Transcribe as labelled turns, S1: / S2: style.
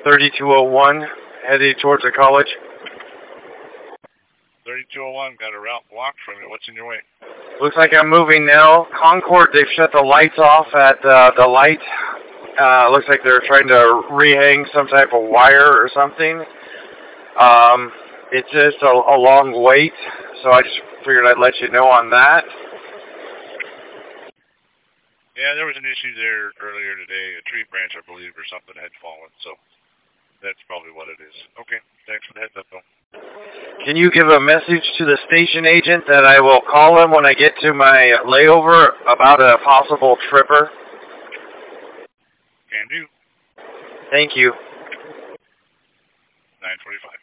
S1: 3201, heading towards the college.
S2: 3201, got a route blocked from you. What's in your way?
S1: Looks like I'm moving now. Concord, they've shut the lights off at the light. Looks like they're trying to rehang some type of wire or something. It's just a long wait, so I just figured I'd let you know on that.
S2: Yeah, there was an issue there earlier today. A tree branch, I believe, or something had fallen, so that's probably what it is. Okay, thanks for the heads up, though.
S1: Can you give a message to the station agent that I will call him when I get to my layover about a possible tripper?
S2: Can do.
S1: Thank you.
S2: 9:45.